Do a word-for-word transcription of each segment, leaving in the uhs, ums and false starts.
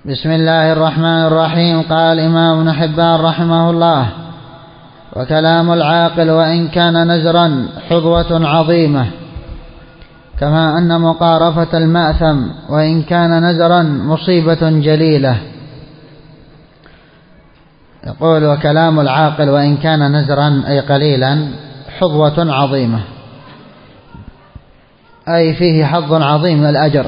بسم الله الرحمن الرحيم. قال الإمام ابن حبان رحمه الله: وكلام العاقل وإن كان نزرا حظوة عظيمة، كما أن مقارفة المأثم وإن كان نزرا مصيبة جليلة. يقول: وكلام العاقل وإن كان نزرا أي قليلا حظوة عظيمة، أي فيه حظ عظيم من الأجر،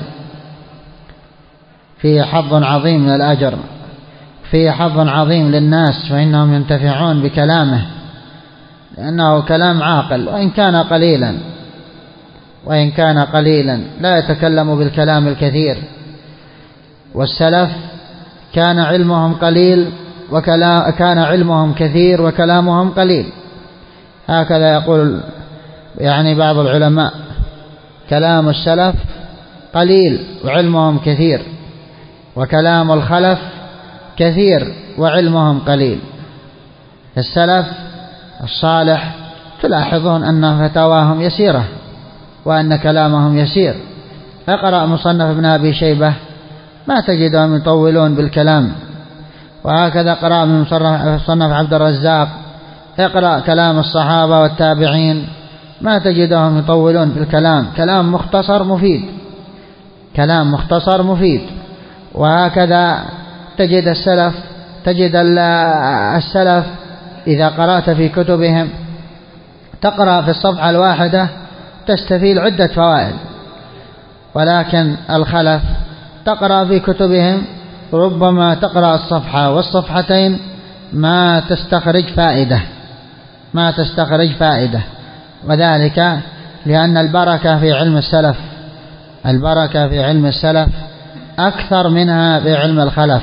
فيه حظ عظيم من الأجر، فيه حظ عظيم للناس فإنهم ينتفعون بكلامه، لأنه كلام عاقل وإن كان قليلا، وإن كان قليلا لا يتكلم بالكلام الكثير. والسلف كان علمهم قليل وكان علمهم كثير وكلامهم قليل، هكذا يقول يعني بعض العلماء: كلام السلف قليل وعلمهم كثير، وكلام الخلف كثير وعلمهم قليل. السلف الصالح تلاحظون أن فتاواهم يسيرة وأن كلامهم يسير. اقرأ مصنف ابن أبي شيبة ما تجدهم يطولون بالكلام، وهكذا اقرأ من مصنف عبد الرزاق، اقرأ كلام الصحابة والتابعين ما تجدهم يطولون بالكلام، كلام مختصر مفيد، كلام مختصر مفيد. وهكذا تجد السلف تجد السلف إذا قرأت في كتبهم تقرأ في الصفحة الواحدة تستفيد عدة فوائد، ولكن الخلف تقرأ في كتبهم ربما تقرأ الصفحة والصفحتين ما تستخرج فائدة ما تستخرج فائدة وذلك لأن البركة في علم السلف البركة في علم السلف أكثر منها في علم الخلف.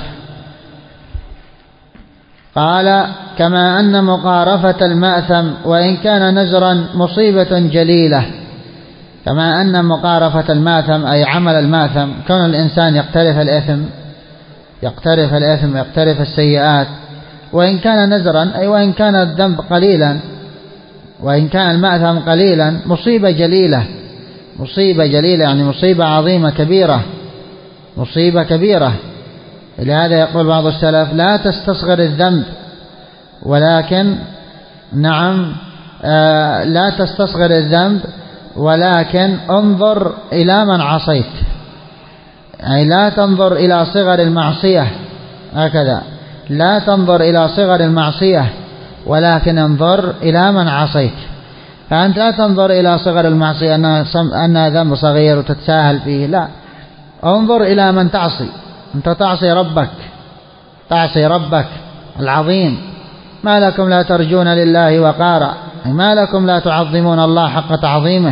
قال: كما أن مقارفة المأثم وإن كان نزرا مصيبة جليلة. كما أن مقارفة المأثم أي عمل المأثم، كون الإنسان يقترف الإثم يقترف الإثم ويقترف السيئات، وإن كان نزرا أي وإن كان الذنب قليلا، وإن كان المأثم قليلا مصيبة جليلة مصيبة جليلة يعني مصيبة عظيمة كبيرة مصيبة كبيرة. لهذا يقول بعض السلف: لا تستصغر الذنب، ولكن نعم آه لا تستصغر الذنب ولكن انظر إلى من عصيت، أي لا تنظر إلى صغر المعصية، هكذا لا تنظر إلى صغر المعصية ولكن انظر إلى من عصيت. فأنت لا تنظر إلى صغر المعصية أنها ذنب صغير وتتساهل فيه، لا، انظر إلى من تعصي. أنت تعصي ربك تعصي ربك العظيم. ما لكم لا ترجون لله وقارا، ما لكم لا تعظمون الله حق تعظيمه.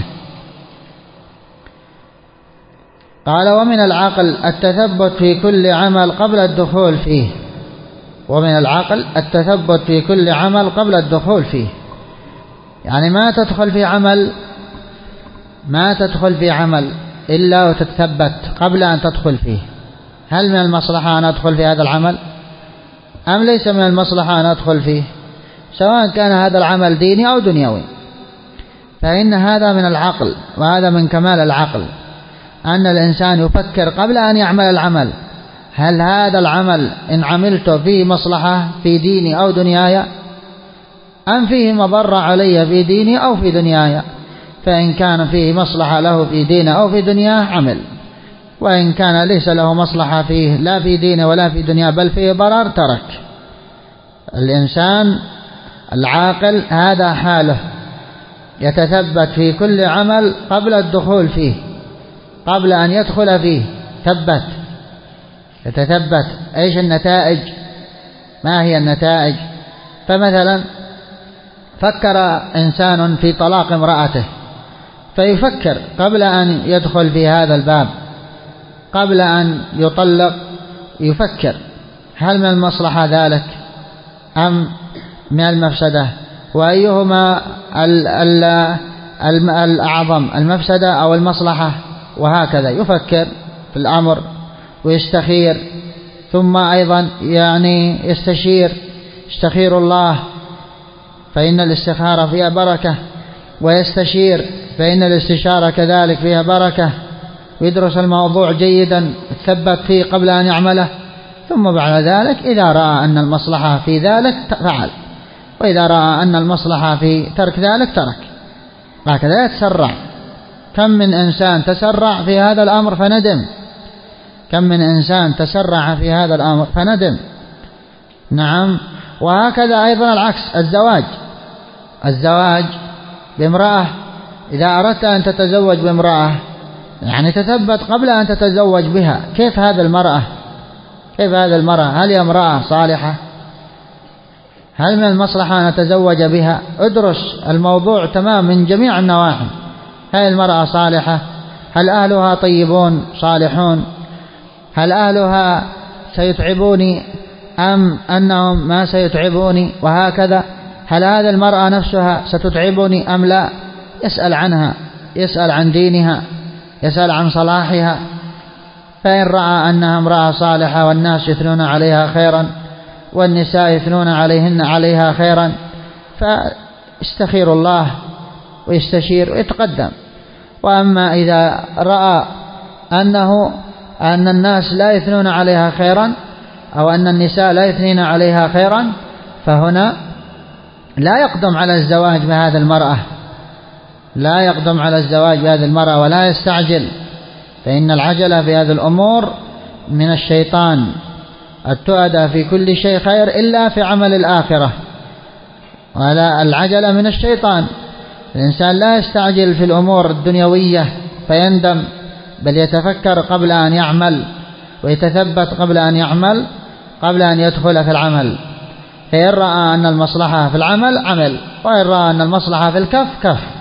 قال: ومن العقل التثبت في كل عمل قبل الدخول فيه ومن العقل التثبت في كل عمل قبل الدخول فيه، يعني ما تدخل في عمل ما تدخل في عمل إلا وتتثبت قبل أن تدخل فيه. هل من المصلحة أن أدخل في هذا العمل أم ليس من المصلحة أن أدخل فيه؟ سواء كان هذا العمل ديني أو دنيوي، فإن هذا من العقل، وهذا من كمال العقل أن الإنسان يفكر قبل أن يعمل العمل: هل هذا العمل إن عملته فيه مصلحة في ديني أو دنياي، أم فيه مضرة علي في ديني أو في دنياي؟ فإن كان فيه مصلحة له في دينه أو في دنياه عمل، وإن كان ليس له مصلحة فيه لا في دينه ولا في دنياه بل فيه ضرر ترك. الإنسان العاقل هذا حاله، يتثبت في كل عمل قبل الدخول فيه، قبل أن يدخل فيه ثبت يتثبت. إيش النتائج؟ ما هي النتائج؟ فمثلا فكر إنسان في طلاق امرأته، فيفكر قبل أن يدخل في هذا الباب، قبل أن يطلق يفكر: هل من المصلحة ذلك أم من المفسدة؟ وأيهما الأعظم، المفسدة أو المصلحة؟ وهكذا يفكر في الأمر ويستخير، ثم أيضا يعني يستشير يستخير الله فإن الاستخارة فيها بركة، ويستشير فإن الاستشارة كذلك فيها بركة، ويدرس الموضوع جيدا يتثبت فيه قبل أن يعمله، ثم بعد ذلك إذا رأى أن المصلحة في ذلك فعل، وإذا رأى أن المصلحة في ترك ذلك ترك. هكذا يتسرع. كم من إنسان تسرع في هذا الأمر فندم، كم من إنسان تسرع في هذا الأمر فندم. نعم. وهكذا أيضا العكس، الزواج الزواج بامرأة، إذا أردت أن تتزوج بامرأة يعني تثبت قبل أن تتزوج بها. كيف هذا المرأة كيف هذا المرأة هل هي امرأة صالحة؟ هل من المصلحة أن نتزوج بها؟ ادرس الموضوع تمام من جميع النواحي. هل المرأة صالحة؟ هل أهلها طيبون صالحون؟ هل أهلها سيتعبوني أم أنهم ما سيتعبوني؟ وهكذا هل هذه المرأة نفسها ستتعبني أم لا؟ يسأل عنها، يسأل عن دينها، يسأل عن صلاحها. فإن رأى أنها امرأة صالحة والناس يثنون عليها خيرا والنساء يثنون عليهن عليها خيرا فاستخير الله ويستشير ويتقدم. وأما إذا رأى أنه أن الناس لا يثنون عليها خيرا أو أن النساء لا يثنين عليها خيرا فهنا لا يقدم على الزواج بهذه المرأة لا يقدم على الزواج بهذه المرأة ولا يستعجل، فإن العجلة في هذه الأمور من الشيطان. التؤدى في كل شيء خير إلا في عمل الآخرة، ولا العجلة من الشيطان. الإنسان لا يستعجل في الأمور الدنيوية فيندم، بل يتفكر قبل أن يعمل ويتثبت قبل أن يعمل قبل أن يدخل في العمل. فإن رأى أن المصلحة في العمل عمل، وإن رأى أن المصلحة في الكف كف.